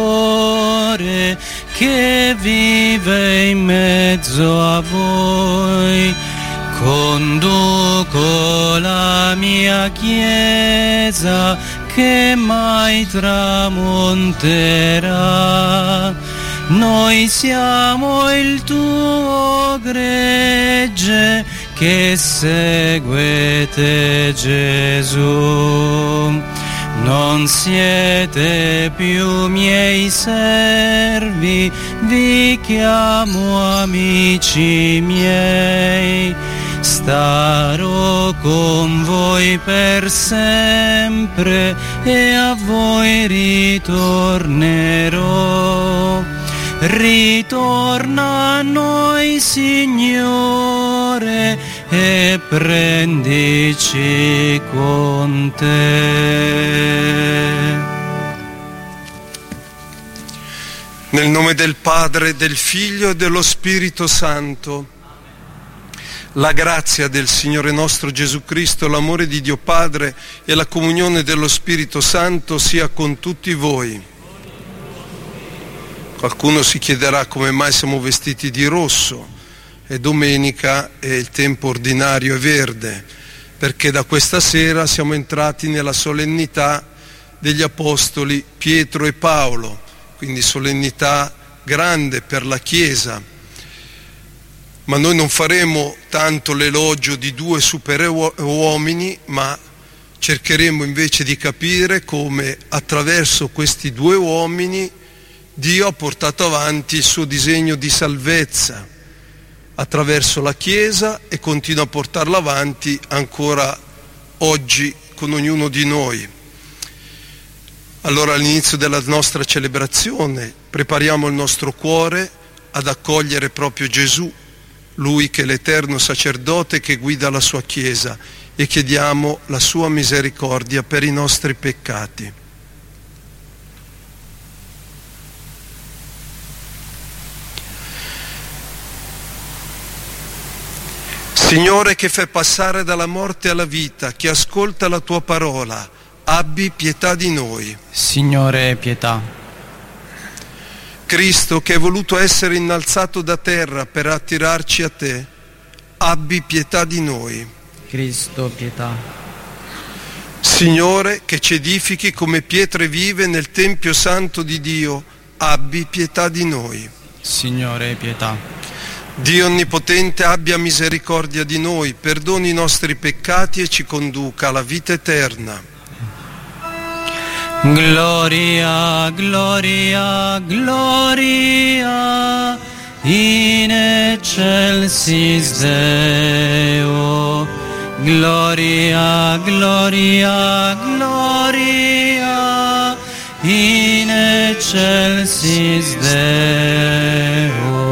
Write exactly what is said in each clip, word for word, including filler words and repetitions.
Signore che vive in mezzo a voi. Conduco la mia Chiesa che mai tramonterà. Noi siamo il tuo gregge che segue te, Gesù. Non siete più miei servi, vi chiamo amici miei. Starò con voi per sempre e a voi ritornerò. Ritorna a noi, Signore, e prendici con te. Nel nome del Padre, del Figlio e dello Spirito Santo. La grazia del Signore nostro Gesù Cristo, l'amore di Dio Padre e la comunione dello Spirito Santo sia con tutti voi. Qualcuno si chiederà come mai siamo vestiti di rosso. È domenica e il tempo ordinario è verde, perché da questa sera siamo entrati nella solennità degli Apostoli Pietro e Paolo, quindi solennità grande per la Chiesa. Ma noi non faremo tanto l'elogio di due superuomini, ma cercheremo invece di capire come attraverso questi due uomini Dio ha portato avanti il suo disegno di salvezza attraverso la Chiesa e continua a portarlo avanti ancora oggi con ognuno di noi. Allora all'inizio della nostra celebrazione prepariamo il nostro cuore ad accogliere proprio Gesù, Lui che è l'eterno sacerdote che guida la sua Chiesa, e chiediamo la sua misericordia per i nostri peccati. Signore che fai passare dalla morte alla vita, che ascolta la tua parola, abbi pietà di noi. Signore, pietà. Cristo che hai voluto essere innalzato da terra per attirarci a te, abbi pietà di noi. Cristo, pietà. Signore che ci edifichi come pietre vive nel Tempio Santo di Dio, abbi pietà di noi. Signore, pietà. Dio Onnipotente abbia misericordia di noi, perdoni i nostri peccati e ci conduca alla vita eterna. Gloria, gloria, gloria, in excelsis Deo. Gloria, gloria, gloria, in excelsis Deo.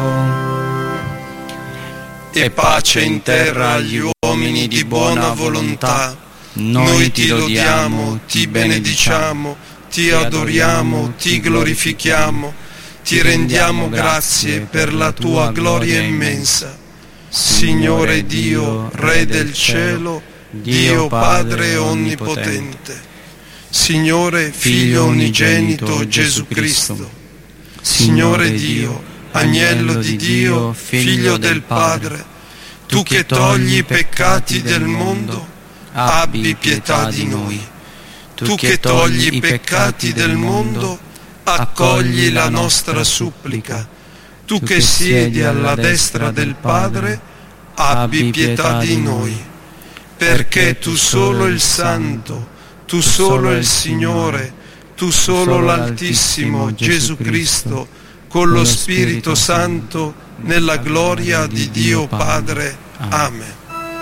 E pace in terra agli uomini di buona volontà. Noi ti lodiamo, ti benediciamo, ti adoriamo, ti glorifichiamo, ti rendiamo grazie per la tua gloria immensa. Signore Dio, Re del cielo, Dio Padre onnipotente, Signore Figlio unigenito Gesù Cristo, Signore Dio, Agnello di Dio, Figlio del Padre, tu che togli i peccati del mondo, abbi pietà di noi. Tu che togli i peccati del mondo, accogli la nostra supplica. Tu che siedi alla destra del Padre, abbi pietà di noi. Perché tu solo il Santo, tu solo il Signore, tu solo l'Altissimo Gesù Cristo, con lo Spirito Santo, nella gloria di Dio Padre. Amen.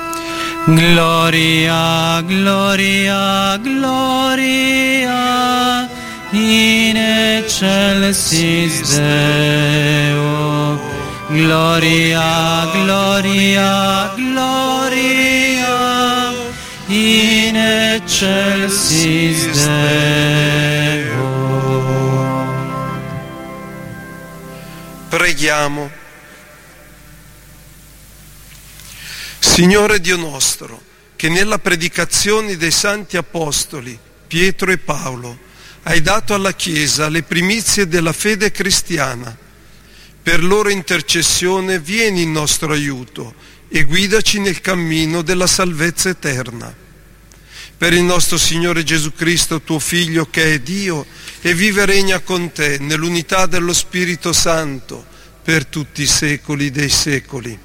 Gloria, gloria, gloria, in excelsis Deo. Gloria, gloria, gloria, in excelsis Deo. Preghiamo. Signore Dio nostro, che nella predicazione dei santi apostoli Pietro e Paolo hai dato alla Chiesa le primizie della fede cristiana. Per loro intercessione vieni in nostro aiuto e guidaci nel cammino della salvezza eterna. Per il nostro Signore Gesù Cristo, tuo Figlio, che è Dio e vive e regna con te nell'unità dello Spirito Santo per tutti i secoli dei secoli.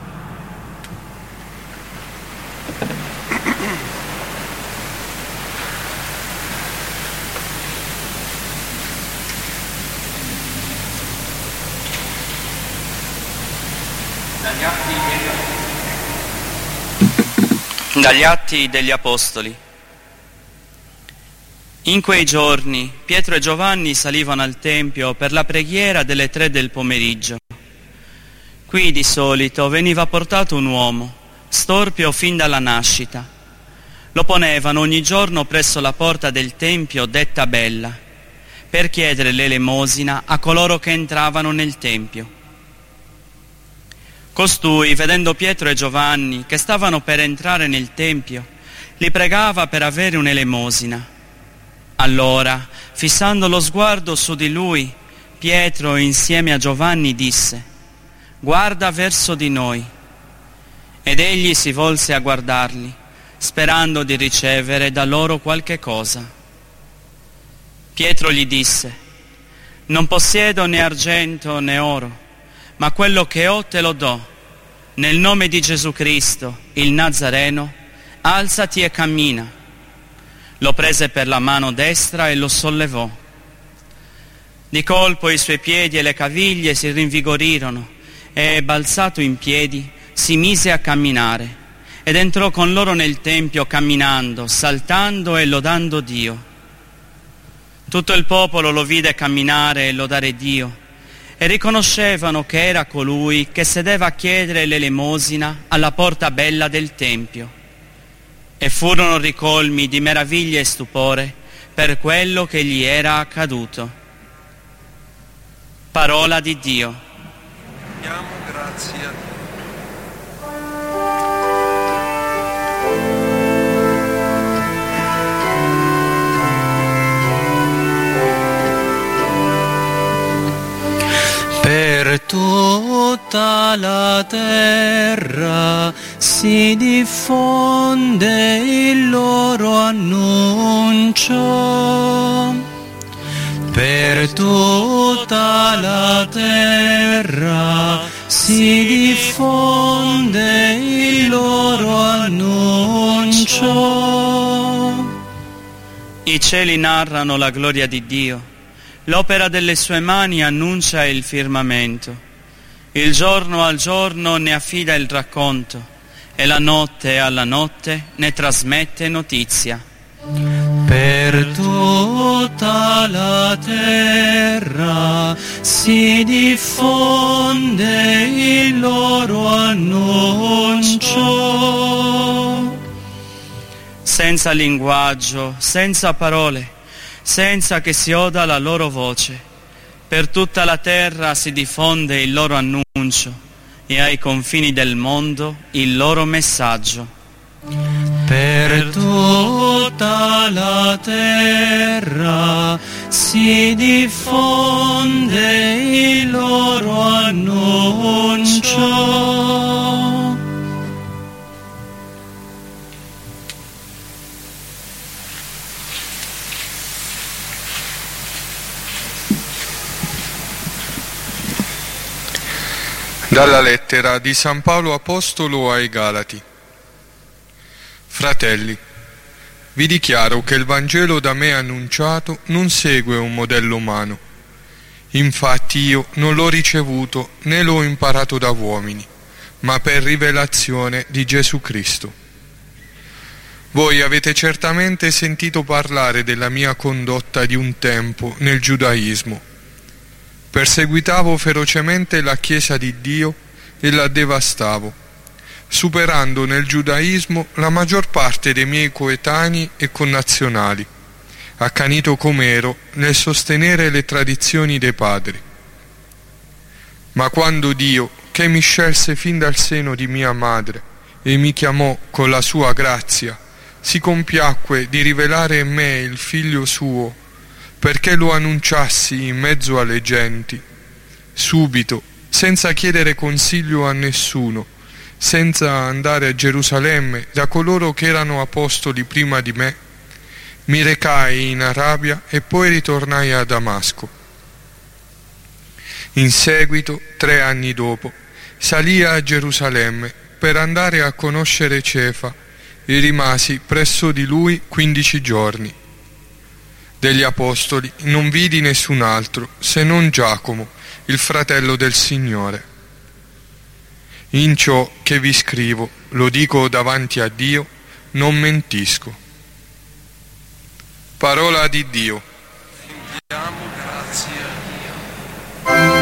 Dagli Atti degli Apostoli. In quei giorni Pietro e Giovanni salivano al Tempio per la preghiera delle tre del pomeriggio. Qui di solito veniva portato un uomo, storpio fin dalla nascita. Lo ponevano ogni giorno presso la porta del Tempio detta Bella, per chiedere l'elemosina a coloro che entravano nel Tempio. Costui, vedendo Pietro e Giovanni che stavano per entrare nel Tempio, li pregava per avere un'elemosina. Allora, fissando lo sguardo su di lui, Pietro insieme a Giovanni disse: «Guarda verso di noi». Ed egli si volse a guardarli, sperando di ricevere da loro qualche cosa. Pietro gli disse: «Non possiedo né argento né oro, ma quello che ho te lo do. Nel nome di Gesù Cristo, il Nazareno, alzati e cammina». Lo prese per la mano destra e lo sollevò. Di colpo i suoi piedi e le caviglie si rinvigorirono e, balzato in piedi, si mise a camminare ed entrò con loro nel Tempio camminando, saltando e lodando Dio. Tutto il popolo lo vide camminare e lodare Dio, e riconoscevano che era colui che sedeva a chiedere l'elemosina alla porta bella del Tempio, e furono ricolmi di meraviglia e stupore per quello che gli era accaduto. Parola di Dio. Diamo grazie a Dio. Per tutta la terra si diffonde il loro annuncio. Per tutta la terra si diffonde il loro annuncio. I cieli narrano la gloria di Dio. L'opera delle sue mani annuncia il firmamento. Il giorno al giorno ne affida il racconto, e la notte alla notte ne trasmette notizia. Per tutta la terra si diffonde il loro annuncio. Senza linguaggio, senza parole, senza che si oda la loro voce, per tutta la terra si diffonde il loro annuncio e ai confini del mondo il loro messaggio. Per tutta la terra si diffonde il loro annuncio. Dalla lettera di San Paolo Apostolo ai Galati. Fratelli, vi dichiaro che il Vangelo da me annunciato non segue un modello umano. Infatti io non l'ho ricevuto né l'ho imparato da uomini, ma per rivelazione di Gesù Cristo. Voi avete certamente sentito parlare della mia condotta di un tempo nel giudaismo. Perseguitavo ferocemente la Chiesa di Dio e la devastavo, superando nel giudaismo la maggior parte dei miei coetanei e connazionali, accanito com'ero nel sostenere le tradizioni dei padri. Ma quando Dio, che mi scelse fin dal seno di mia madre e mi chiamò con la sua grazia, si compiacque di rivelare in me il Figlio suo, perché lo annunciassi in mezzo alle genti, subito, senza chiedere consiglio a nessuno, senza andare a Gerusalemme da coloro che erano apostoli prima di me, mi recai in Arabia e poi ritornai a Damasco. In seguito, tre anni dopo, salii a Gerusalemme per andare a conoscere Cefa e rimasi presso di lui quindici giorni. Degli apostoli non vidi nessun altro se non Giacomo, il fratello del Signore. In ciò che vi scrivo, lo dico davanti a Dio, non mentisco. Parola di Dio. Diamo grazie a Dio.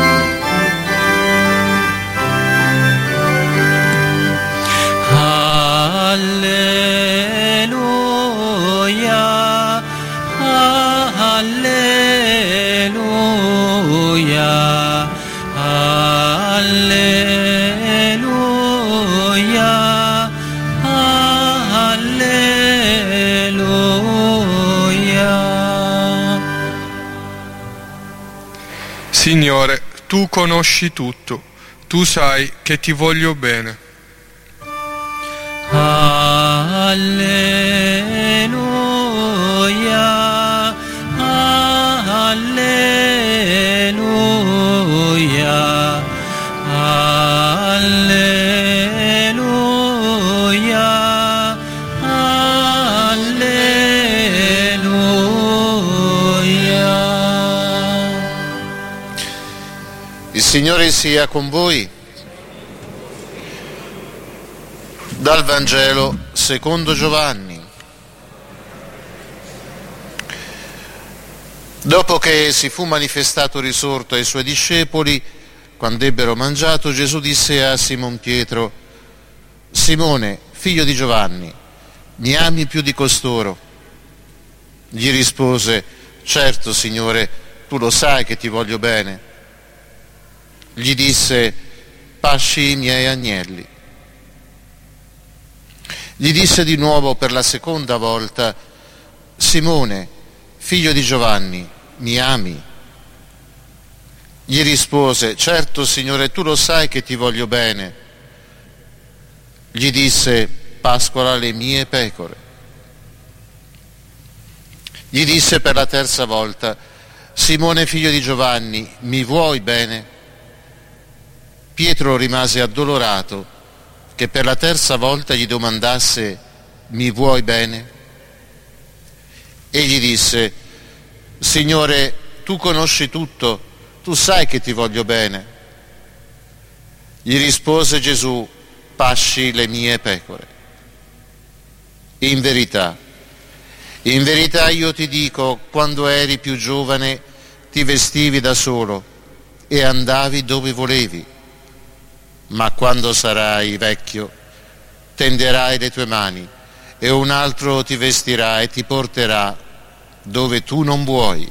Alleluia, alleluia, alleluia, alleluia. Signore, tu conosci tutto, tu sai che ti voglio bene. Alleluia, alleluia, alleluia, alleluia. Il Signore sia con voi. Dal Vangelo secondo Giovanni. Dopo che si fu manifestato risorto ai suoi discepoli, quando ebbero mangiato, Gesù disse a Simon Pietro: Simone, figlio di Giovanni, mi ami più di costoro? Gli rispose: certo, Signore, tu lo sai che ti voglio bene. Gli disse: pasci i miei agnelli. Gli disse di nuovo per la seconda volta: Simone, figlio di Giovanni, mi ami? Gli rispose: certo, Signore, tu lo sai che ti voglio bene. Gli disse: pascola le mie pecore. Gli disse per la terza volta: Simone, figlio di Giovanni, mi vuoi bene? Pietro rimase addolorato che per la terza volta gli domandasse: mi vuoi bene? Egli disse: Signore, tu conosci tutto, tu sai che ti voglio bene. Gli rispose Gesù: pasci le mie pecore. In verità, in verità io ti dico, quando eri più giovane ti vestivi da solo e andavi dove volevi. Ma quando sarai vecchio, tenderai le tue mani e un altro ti vestirà e ti porterà dove tu non vuoi.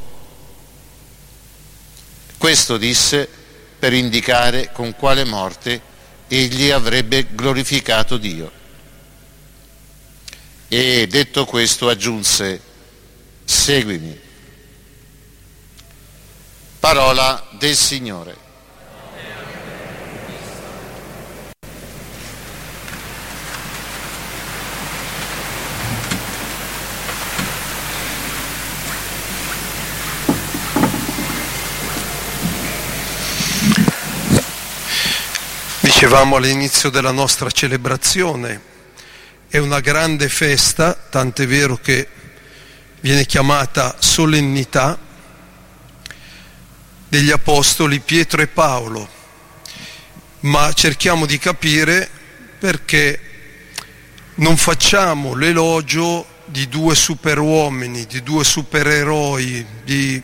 Questo disse per indicare con quale morte egli avrebbe glorificato Dio. E detto questo aggiunse: seguimi. Parola del Signore. Dicevamo all'inizio della nostra celebrazione, è una grande festa, tant'è vero che viene chiamata solennità degli apostoli Pietro e Paolo, ma cerchiamo di capire perché non facciamo l'elogio di due superuomini, di due supereroi, di...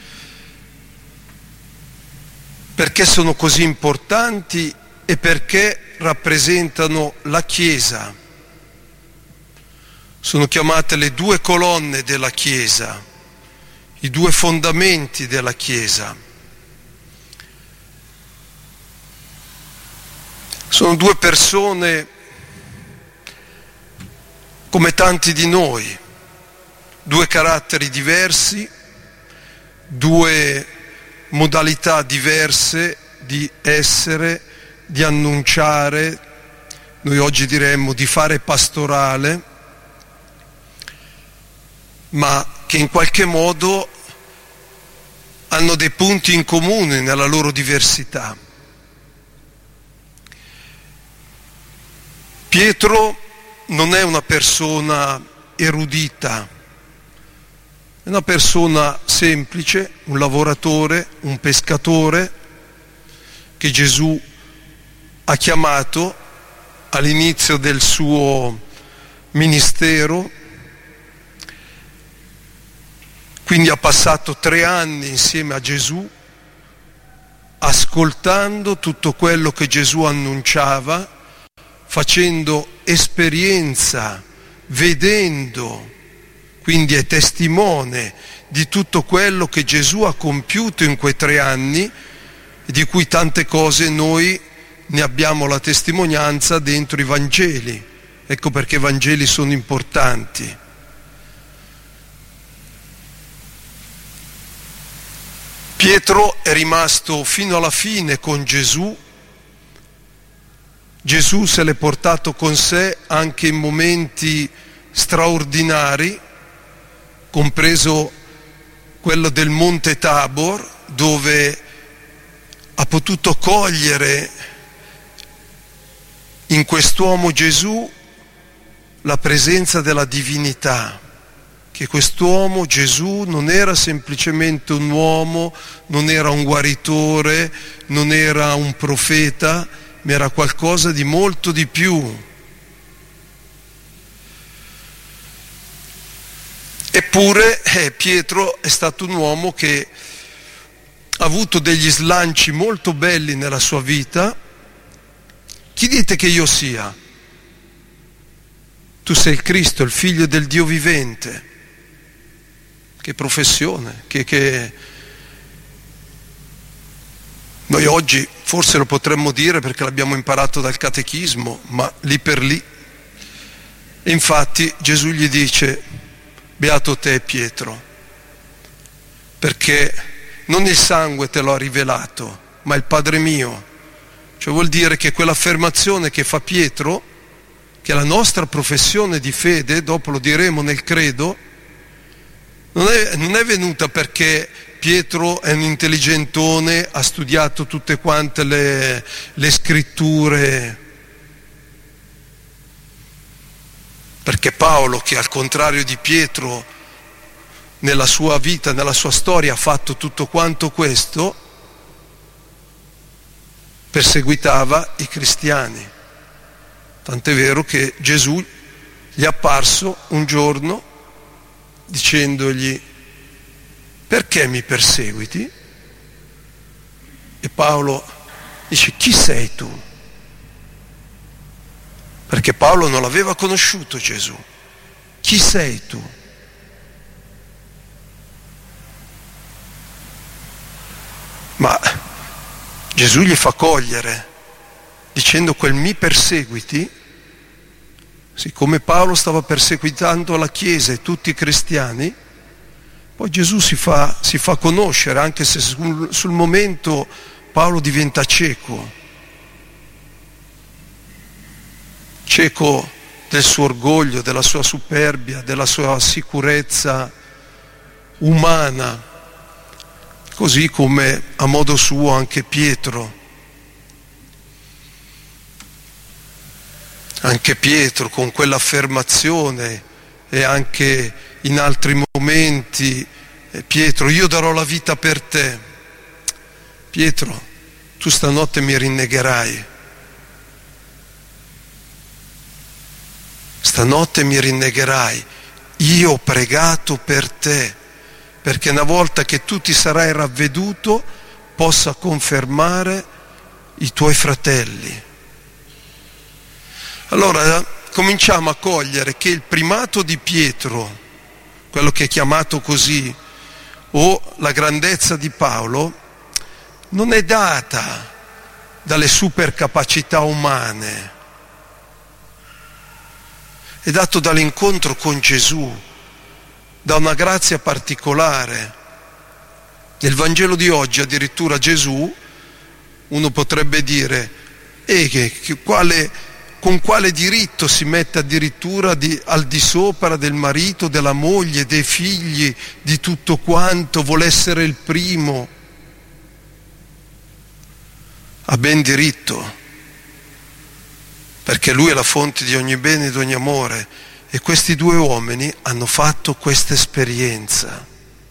perché sono così importanti e perché rappresentano la Chiesa. Sono chiamate le due colonne della Chiesa, i due fondamenti della Chiesa. Sono due persone come tanti di noi, due caratteri diversi, due modalità diverse di essere, di annunciare, noi oggi diremmo di fare pastorale, ma che in qualche modo hanno dei punti in comune nella loro diversità. Pietro non è una persona erudita, è una persona semplice, un lavoratore, un pescatore che Gesù ha chiamato all'inizio del suo ministero. Quindi ha passato tre anni insieme a Gesù, ascoltando tutto quello che Gesù annunciava, facendo esperienza, vedendo, quindi è testimone di tutto quello che Gesù ha compiuto in quei tre anni, di cui tante cose noi ne abbiamo la testimonianza dentro i Vangeli. Ecco perché i Vangeli sono importanti. Pietro è rimasto fino alla fine con Gesù. Gesù se l'è portato con sé anche in momenti straordinari, compreso quello del Monte Tabor, dove ha potuto cogliere in quest'uomo Gesù la presenza della divinità, che quest'uomo Gesù non era semplicemente un uomo, non era un guaritore, non era un profeta, ma era qualcosa di molto di più. Eppure eh, Pietro è stato un uomo che ha avuto degli slanci molto belli nella sua vita. Chi dite che io sia? Tu sei il Cristo, il figlio del Dio vivente. Che professione, che, che... Noi oggi forse lo potremmo dire perché l'abbiamo imparato dal catechismo, ma lì per lì. E infatti Gesù gli dice: beato te Pietro, perché non il sangue te lo ha rivelato, ma il Padre mio. Cioè vuol dire che quell'affermazione che fa Pietro, che è la nostra professione di fede, dopo lo diremo nel credo, non è, non è venuta perché Pietro è un intelligentone, ha studiato tutte quante le, le scritture, perché Paolo, che al contrario di Pietro nella sua vita, nella sua storia ha fatto tutto quanto questo, perseguitava i cristiani. Tant'è vero che Gesù gli è apparso un giorno dicendogli: perché mi perseguiti? E Paolo dice: chi sei tu? Perché Paolo non l'aveva conosciuto Gesù. Chi sei tu? Ma Gesù gli fa cogliere dicendo: quel mi perseguiti, siccome Paolo stava perseguitando la Chiesa e tutti i cristiani, poi Gesù si fa, si fa conoscere, anche se sul, sul momento Paolo diventa cieco, cieco del suo orgoglio, della sua superbia, della sua sicurezza umana, così come a modo suo anche Pietro. Anche Pietro con quell'affermazione, e anche in altri momenti: Pietro, io darò la vita per te. Pietro, tu stanotte mi rinnegherai. Stanotte mi rinnegherai. Io ho pregato per te, perché una volta che tu ti sarai ravveduto possa confermare i tuoi fratelli. Allora cominciamo a cogliere che il primato di Pietro, quello che è chiamato così, o la grandezza di Paolo, non è data dalle supercapacità umane, è dato dall'incontro con Gesù, da una grazia particolare. Nel Vangelo di oggi addirittura Gesù, uno potrebbe dire, e che, che quale, con quale diritto si mette addirittura di, al di sopra del marito, della moglie, dei figli, di tutto quanto, vuole essere il primo? Ha ben diritto, perché lui è la fonte di ogni bene e di ogni amore, e questi due uomini hanno fatto questa esperienza.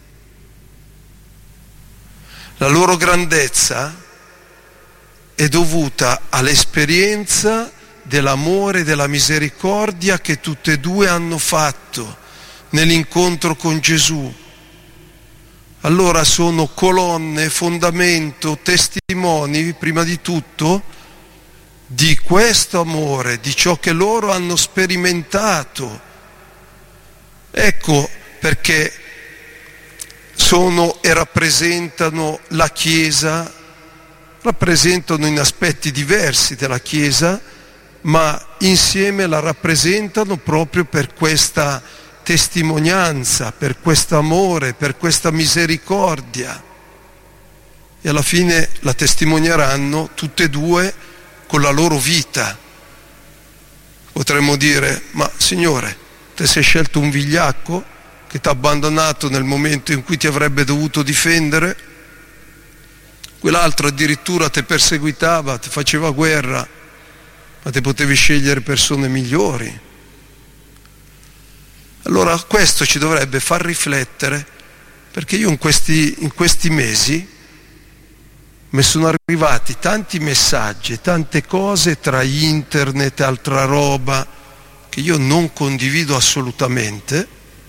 La loro grandezza è dovuta all'esperienza dell'amore e della misericordia che tutte e due hanno fatto nell'incontro con Gesù. Allora sono colonne, fondamento, testimoni, prima di tutto, di questo amore, di ciò che loro hanno sperimentato. Ecco perché sono e rappresentano la Chiesa, rappresentano in aspetti diversi della Chiesa, ma insieme la rappresentano proprio per questa testimonianza, per questo amore, per questa misericordia, e alla fine la testimonieranno tutte e due con la loro vita. Potremmo dire, ma Signore, te sei scelto un vigliacco che ti ha abbandonato nel momento in cui ti avrebbe dovuto difendere? Quell'altro addirittura ti perseguitava, ti faceva guerra, ma te potevi scegliere persone migliori. Allora questo ci dovrebbe far riflettere, perché io in questi, in questi mesi mi sono arrivati tanti messaggi, tante cose tra internet e altra roba che io non condivido assolutamente,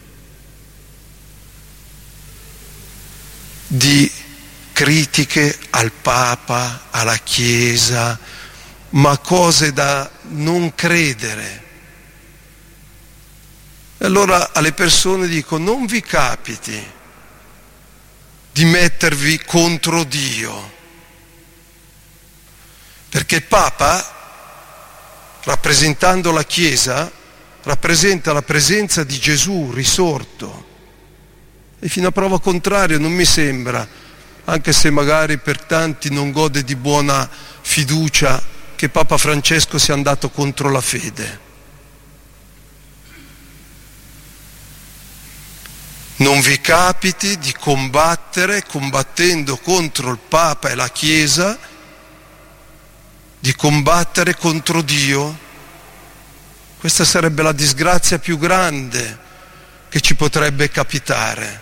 di critiche al Papa, alla Chiesa, ma cose da non credere. E allora alle persone dico, non vi capiti di mettervi contro Dio, perché il Papa, rappresentando la Chiesa, rappresenta la presenza di Gesù risorto, e fino a prova contraria non mi sembra, anche se magari per tanti non gode di buona fiducia, che Papa Francesco sia andato contro la fede. Non vi capiti di combattere, combattendo contro il Papa e la Chiesa, di combattere contro Dio. Questa sarebbe la disgrazia più grande che ci potrebbe capitare.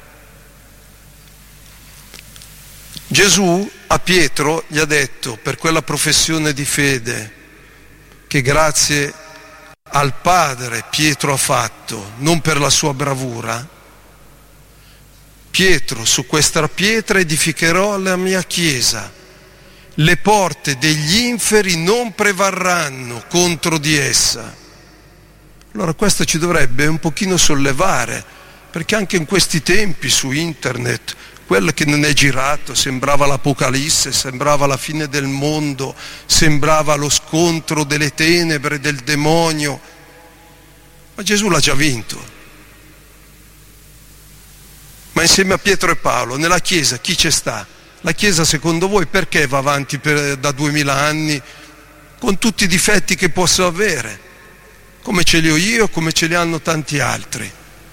Gesù a Pietro gli ha detto, per quella professione di fede che grazie al Padre Pietro ha fatto, non per la sua bravura: Pietro, su questa pietra edificherò la mia chiesa, le porte degli inferi non prevarranno contro di essa. Allora questo ci dovrebbe un pochino sollevare, perché anche in questi tempi su internet quello che non è girato sembrava l'Apocalisse, sembrava la fine del mondo, sembrava lo scontro delle tenebre, del demonio, ma Gesù l'ha già vinto. Ma insieme a Pietro e Paolo nella Chiesa chi c'è sta? La Chiesa secondo voi perché va avanti per, da duemila anni con tutti i difetti che posso avere, come ce li ho io, come ce li hanno tanti altri?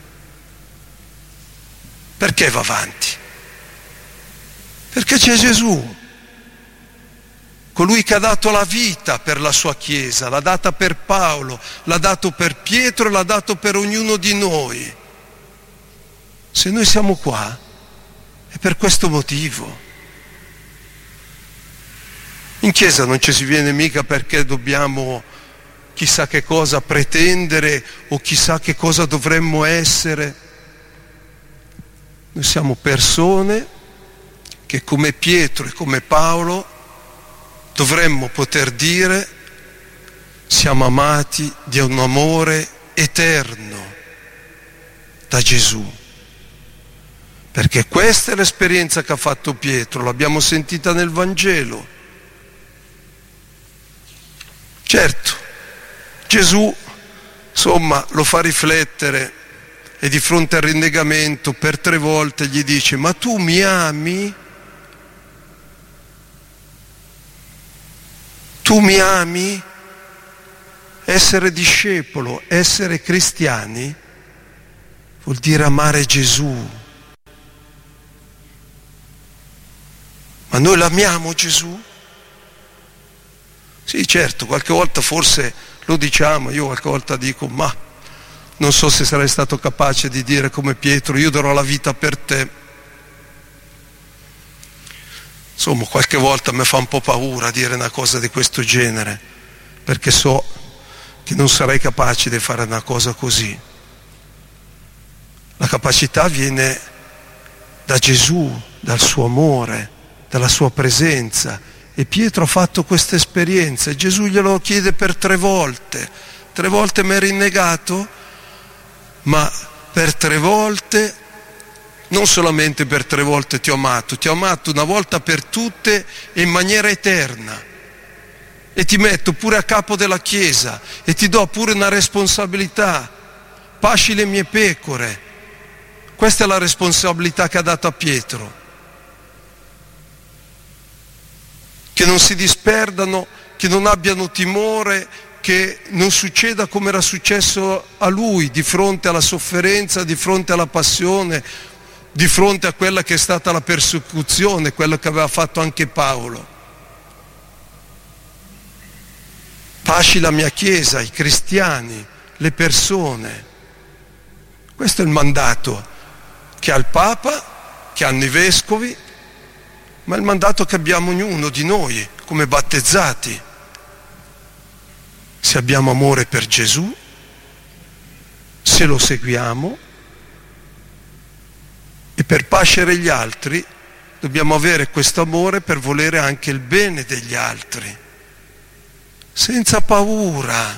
Perché va avanti? Perché c'è Gesù, colui che ha dato la vita per la sua Chiesa, l'ha data per Paolo, l'ha dato per Pietro e l'ha dato per ognuno di noi. Se noi siamo qua è per questo motivo. In Chiesa non ci si viene mica perché dobbiamo chissà che cosa pretendere o chissà che cosa dovremmo essere. Noi siamo persone che come Pietro e come Paolo dovremmo poter dire siamo amati di un amore eterno da Gesù. Perché questa è l'esperienza che ha fatto Pietro, l'abbiamo sentita nel Vangelo. Certo, Gesù, insomma, lo fa riflettere e di fronte al rinnegamento per tre volte gli dice: ma tu mi ami? Tu mi ami? Essere discepolo, essere cristiani, vuol dire amare Gesù. Ma noi l'amiamo Gesù? Sì, certo, qualche volta forse lo diciamo, io qualche volta dico: ma non so se sarei stato capace di dire come Pietro, io darò la vita per te. Insomma, qualche volta mi fa un po' paura dire una cosa di questo genere, perché so che non sarei capace di fare una cosa così. La capacità viene da Gesù, dal suo amore, dalla sua presenza, e Pietro ha fatto questa esperienza e Gesù glielo chiede per tre volte. Tre volte mi hai rinnegato, ma per tre volte, non solamente per tre volte ti ho amato, ti ho amato una volta per tutte e in maniera eterna. E ti metto pure a capo della Chiesa e ti do pure una responsabilità: pasci le mie pecore. Questa è la responsabilità che ha dato a Pietro, che non si disperdano, che non abbiano timore, che non succeda come era successo a lui di fronte alla sofferenza, di fronte alla passione, di fronte a quella che è stata la persecuzione, quello che aveva fatto anche Paolo. Pasci la mia Chiesa, i cristiani, le persone. Questo è il mandato che ha il Papa, che hanno i vescovi, ma è il mandato che abbiamo ognuno di noi come battezzati. Se abbiamo amore per Gesù, se lo seguiamo, e per pascere gli altri dobbiamo avere questo amore per volere anche il bene degli altri, senza paura.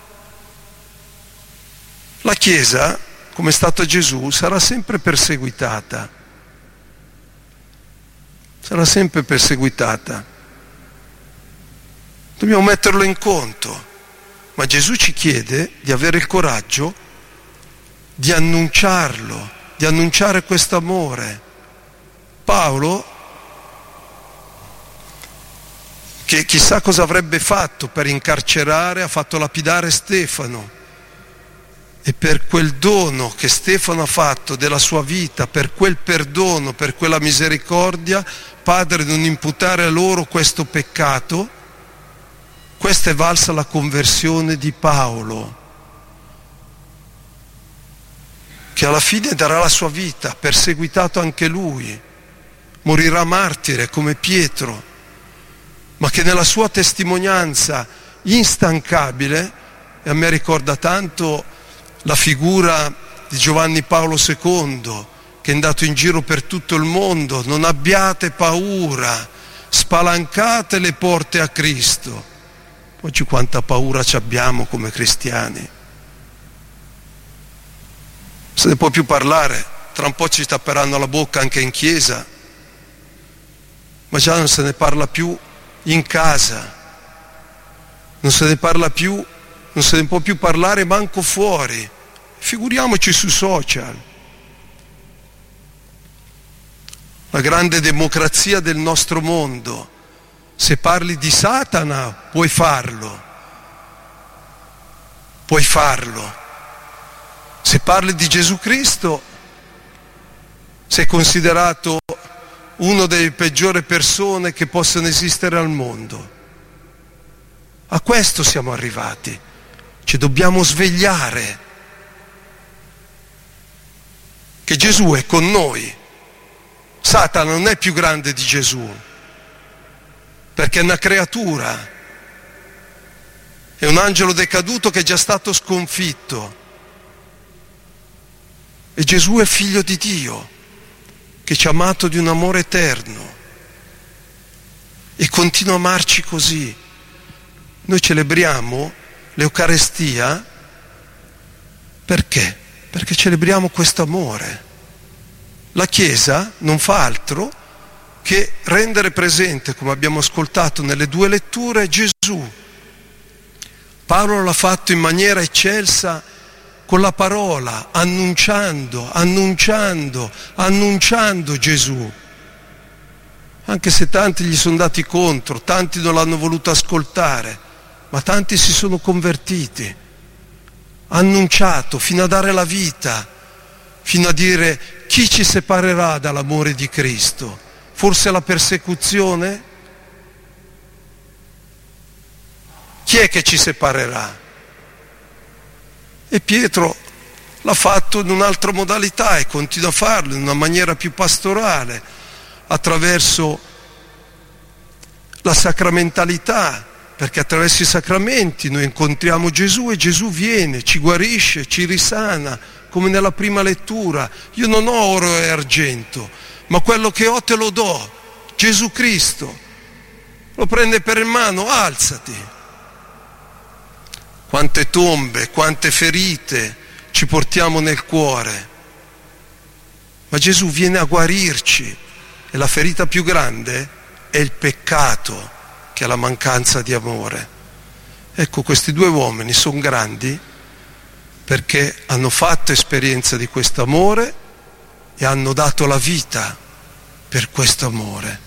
La Chiesa, come è stato Gesù, sarà sempre perseguitata, sarà sempre perseguitata. Dobbiamo metterlo in conto, ma Gesù ci chiede di avere il coraggio di annunciarlo, di annunciare questo amore. Paolo, che chissà cosa avrebbe fatto per incarcerare, ha fatto lapidare Stefano, e per quel dono che Stefano ha fatto della sua vita, per quel perdono, per quella misericordia: Padre, non imputare a loro questo peccato. Questa è valsa la conversione di Paolo, che alla fine darà la sua vita, perseguitato anche lui, morirà martire come Pietro, ma che nella sua testimonianza instancabile, e a me ricorda tanto la figura di Giovanni Paolo secondo, che è andato in giro per tutto il mondo: non abbiate paura, spalancate le porte a Cristo. Oggi quanta paura ci abbiamo come cristiani. Non se ne può più parlare, tra un po' ci tapperanno la bocca anche in chiesa, ma già non se ne parla più in casa, non se ne parla più, non se ne può più parlare manco fuori, figuriamoci sui social. La grande democrazia del nostro mondo: se parli di Satana puoi farlo, puoi farlo. Se parli di Gesù Cristo sei considerato uno delle peggiori persone che possono esistere al mondo. A questo siamo arrivati. Ci dobbiamo svegliare che Gesù è con noi. Satana non è più grande di Gesù, perché è una creatura, è un angelo decaduto che è già stato sconfitto, e Gesù è figlio di Dio, che ci ha amato di un amore eterno e continua a amarci così. Noi celebriamo l'Eucarestia perché? Perché celebriamo questo amore. La Chiesa non fa altro che rendere presente, come abbiamo ascoltato nelle due letture, Gesù. Paolo l'ha fatto in maniera eccelsa con la parola, annunciando, annunciando, annunciando Gesù. Anche se tanti gli sono dati contro, tanti non l'hanno voluto ascoltare, ma tanti si sono convertiti. Annunciato fino a dare la vita, fino a dire: chi ci separerà dall'amore di Cristo? Forse la persecuzione? Chi è che ci separerà? E Pietro l'ha fatto in un'altra modalità e continua a farlo in una maniera più pastorale, attraverso la sacramentalità, perché attraverso i sacramenti noi incontriamo Gesù e Gesù viene, ci guarisce, ci risana, come nella prima lettura. Io non ho oro e argento, ma quello che ho te lo do, Gesù Cristo. Lo prende per mano, alzati. Quante tombe, quante ferite ci portiamo nel cuore, ma Gesù viene a guarirci, e la ferita più grande è il peccato, che è la mancanza di amore. Ecco, questi due uomini sono grandi perché hanno fatto esperienza di questo amore e hanno dato la vita per questo amore.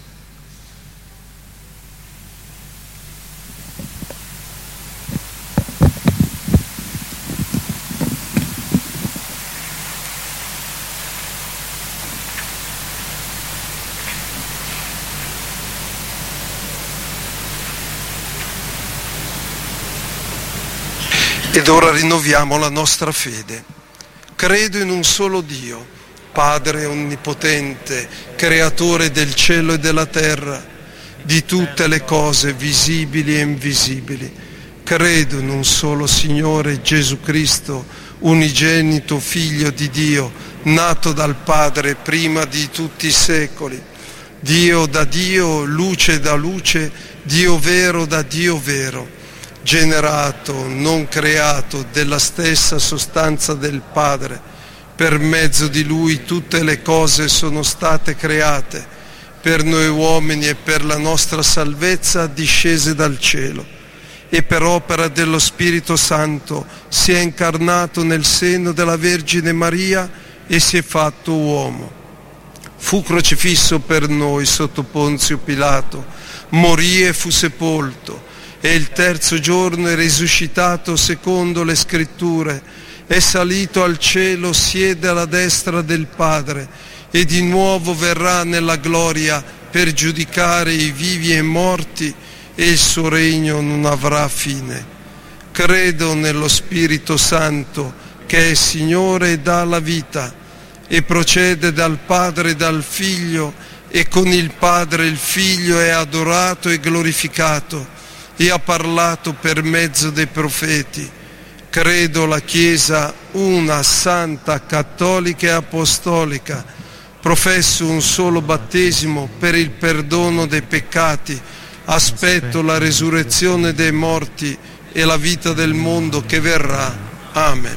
Ed ora rinnoviamo la nostra fede. Credo in un solo Dio, Padre onnipotente, creatore del cielo e della terra, di tutte le cose visibili e invisibili. Credo in un solo Signore Gesù Cristo, unigenito Figlio di Dio, nato dal Padre prima di tutti i secoli. Dio da Dio, luce da luce, Dio vero da Dio vero. Generato, non creato, della stessa sostanza del Padre, per mezzo di Lui tutte le cose sono state create, per noi uomini e per la nostra salvezza discese dal cielo, e per opera dello Spirito Santo si è incarnato nel seno della Vergine Maria e si è fatto uomo. Fu crocifisso per noi sotto Ponzio Pilato, morì e fu sepolto, e il terzo giorno è risuscitato secondo le scritture, è salito al cielo, siede alla destra del Padre e di nuovo verrà nella gloria per giudicare i vivi e i morti, e il suo regno non avrà fine. Credo nello Spirito Santo, che è Signore e dà la vita, e procede dal Padre e dal Figlio, e con il Padre il Figlio è adorato e glorificato, e ha parlato per mezzo dei profeti. Credo la Chiesa una, santa, cattolica e apostolica. Professo un solo battesimo per il perdono dei peccati. Aspetto la resurrezione dei morti e la vita del mondo che verrà. Amen.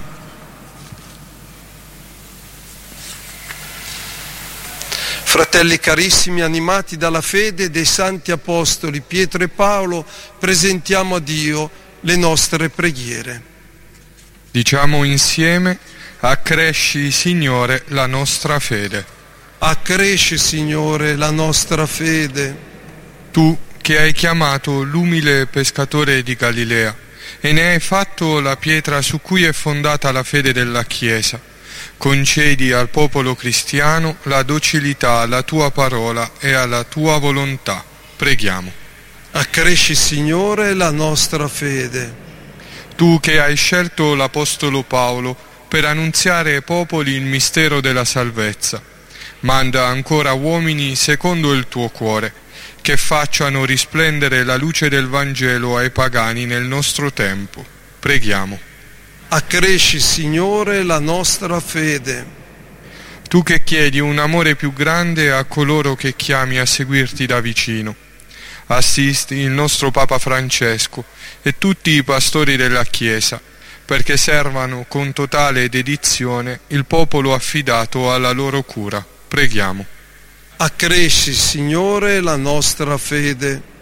Fratelli carissimi, animati dalla fede dei santi apostoli Pietro e Paolo, presentiamo a Dio le nostre preghiere. Diciamo insieme: accresci, Signore, la nostra fede. Accresci, Signore, la nostra fede. Tu che hai chiamato l'umile pescatore di Galilea e ne hai fatto la pietra su cui è fondata la fede della Chiesa, concedi al popolo cristiano la docilità alla tua parola e alla tua volontà. Preghiamo. Accresci, Signore, la nostra fede. Tu che hai scelto l'Apostolo Paolo per annunziare ai popoli il mistero della salvezza, manda ancora uomini secondo il tuo cuore, che facciano risplendere la luce del Vangelo ai pagani nel nostro tempo. Preghiamo. Accresci, Signore, la nostra fede. Tu che chiedi un amore più grande a coloro che chiami a seguirti da vicino, assisti il nostro Papa Francesco e tutti i pastori della Chiesa, perché servano con totale dedizione il popolo affidato alla loro cura. Preghiamo. Accresci, Signore, la nostra fede.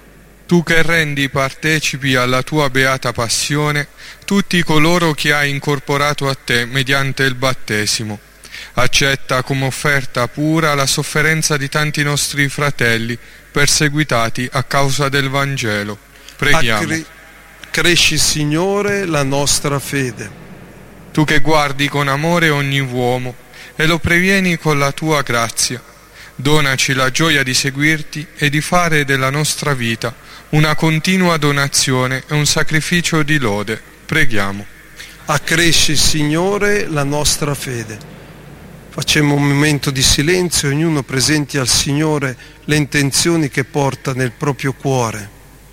Tu che rendi partecipi alla tua beata passione tutti coloro che hai incorporato a te mediante il battesimo, accetta come offerta pura la sofferenza di tanti nostri fratelli perseguitati a causa del Vangelo. Preghiamo. Accre- cresci, Signore, la nostra fede. Tu che guardi con amore ogni uomo e lo previeni con la tua grazia, donaci la gioia di seguirti e di fare della nostra vita una continua donazione e un sacrificio di lode. Preghiamo. Accresci, Signore, la nostra fede. Facciamo un momento di silenzio, ognuno presenti al Signore le intenzioni che porta nel proprio cuore.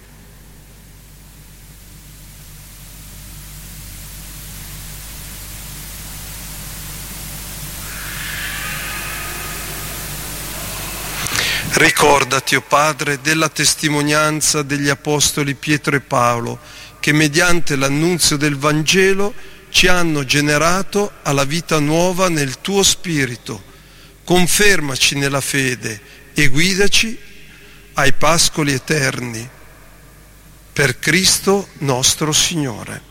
Ricordati, o Padre, della testimonianza degli Apostoli Pietro e Paolo, che mediante l'annunzio del Vangelo ci hanno generato alla vita nuova nel Tuo Spirito. Confermaci nella fede e guidaci ai pascoli eterni. Per Cristo nostro Signore.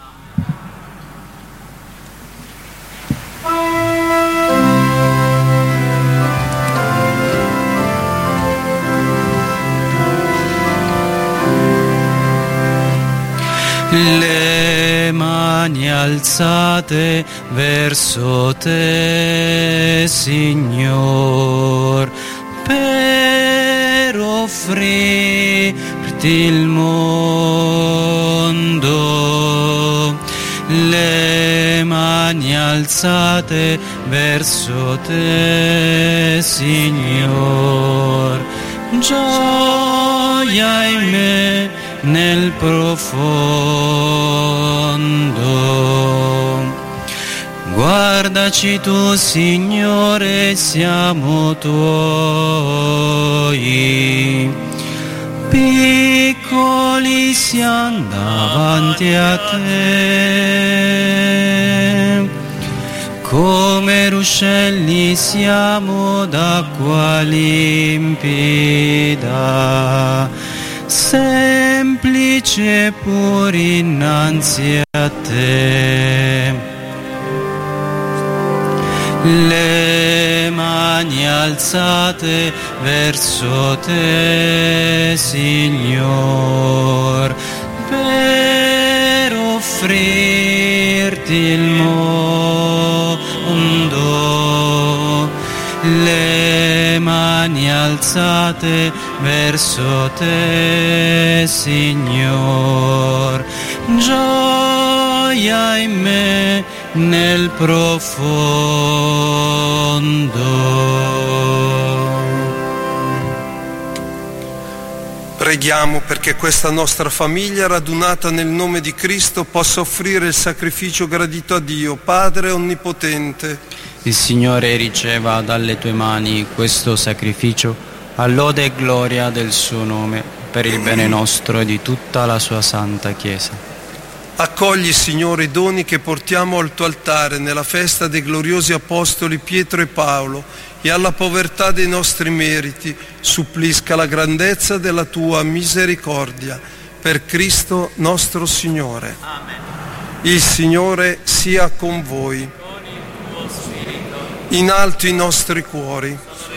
Le mani alzate verso te, Signor, per offrirti il mondo. Le mani alzate verso te, Signor, gioia in me nel profondo. Guardaci tu, Signore, siamo tuoi, piccoli siamo davanti a te, come ruscelli siamo d'acqua limpida, semplice pur innanzi a te. Le mani alzate verso te, Signor, per offrirti il mondo. Le mani alzate verso te, Signor, gioia in me nel profondo. Preghiamo perché questa nostra famiglia radunata nel nome di Cristo possa offrire il sacrificio gradito a Dio, Padre Onnipotente. Il Signore riceva dalle tue mani questo sacrificio a lode e gloria del suo nome, per il bene nostro e di tutta la sua santa Chiesa. Accogli, Signore, i doni che portiamo al tuo altare nella festa dei gloriosi Apostoli Pietro e Paolo, e alla povertà dei nostri meriti supplisca la grandezza della tua misericordia. Per Cristo nostro Signore. Amen. Il Signore sia con voi. In alto i nostri cuori.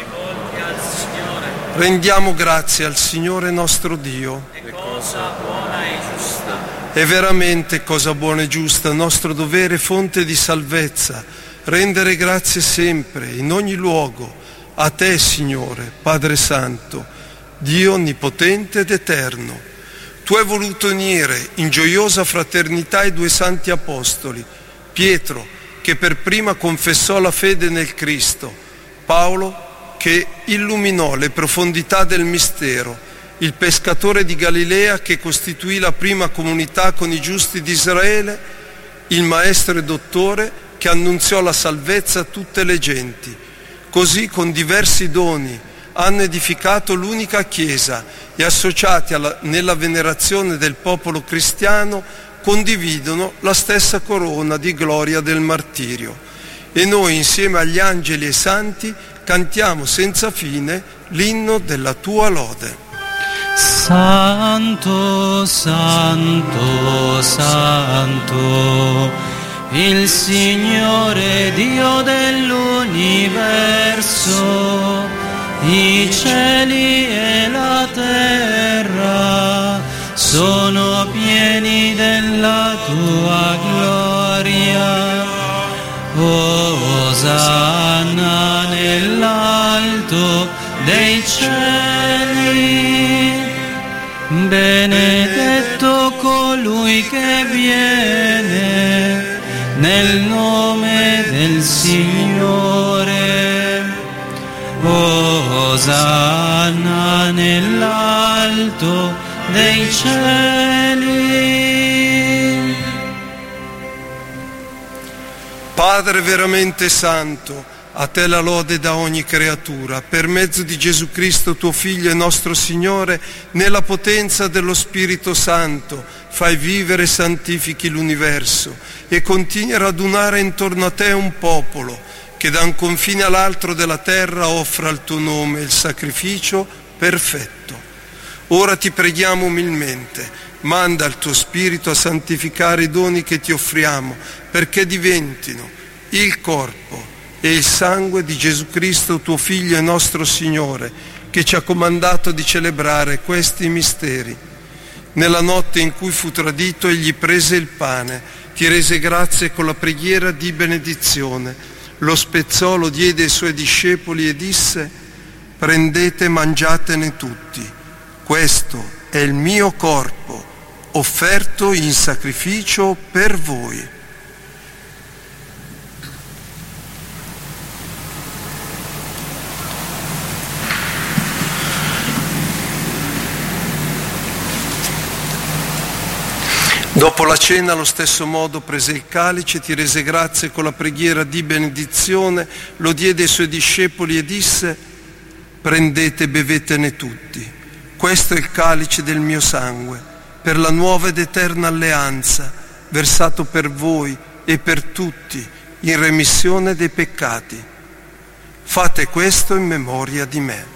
Rendiamo grazie al Signore nostro Dio. È cosa buona e giusta. È veramente cosa buona e giusta, nostro dovere, fonte di salvezza, rendere grazie sempre, in ogni luogo, a te, Signore, Padre Santo, Dio onnipotente ed eterno. Tu hai voluto unire in gioiosa fraternità i due santi apostoli, Pietro, che per prima confessò la fede nel Cristo, Paolo, che illuminò le profondità del mistero, il pescatore di Galilea che costituì la prima comunità con i giusti di Israele, il maestro e dottore che annunziò la salvezza a tutte le genti. Così con diversi doni hanno edificato l'unica Chiesa e associati alla, nella venerazione del popolo cristiano condividono la stessa corona di gloria del martirio. E noi insieme agli angeli e santi cantiamo senza fine l'inno della tua lode. Santo, santo, santo, il Signore Dio dell'universo, i cieli e la terra sono pieni della tua gloria. Osanna nell'alto dei cieli. Benedetto colui che viene nel nome del Signore. Osanna nell'alto dei cieli. Padre veramente santo, a te la lode da ogni creatura, per mezzo di Gesù Cristo, tuo Figlio e nostro Signore, nella potenza dello Spirito Santo, fai vivere e santifichi l'universo e continui a radunare intorno a te un popolo che da un confine all'altro della terra offra al tuo nome il sacrificio perfetto. Ora ti preghiamo umilmente, manda il tuo Spirito a santificare i doni che ti offriamo, perché diventino il corpo e il sangue di Gesù Cristo, tuo Figlio e nostro Signore, che ci ha comandato di celebrare questi misteri. Nella notte in cui fu tradito, egli prese il pane, ti rese grazie con la preghiera di benedizione, lo spezzò, lo diede ai suoi discepoli e disse: prendete e mangiatene tutti, questo è il mio corpo, offerto in sacrificio per voi. Dopo la cena, allo stesso modo, prese il calice, ti rese grazie con la preghiera di benedizione, lo diede ai suoi discepoli e disse: prendete e bevetene tutti, questo è il calice del mio sangue, per la nuova ed eterna alleanza, versato per voi e per tutti in remissione dei peccati. Fate questo in memoria di me.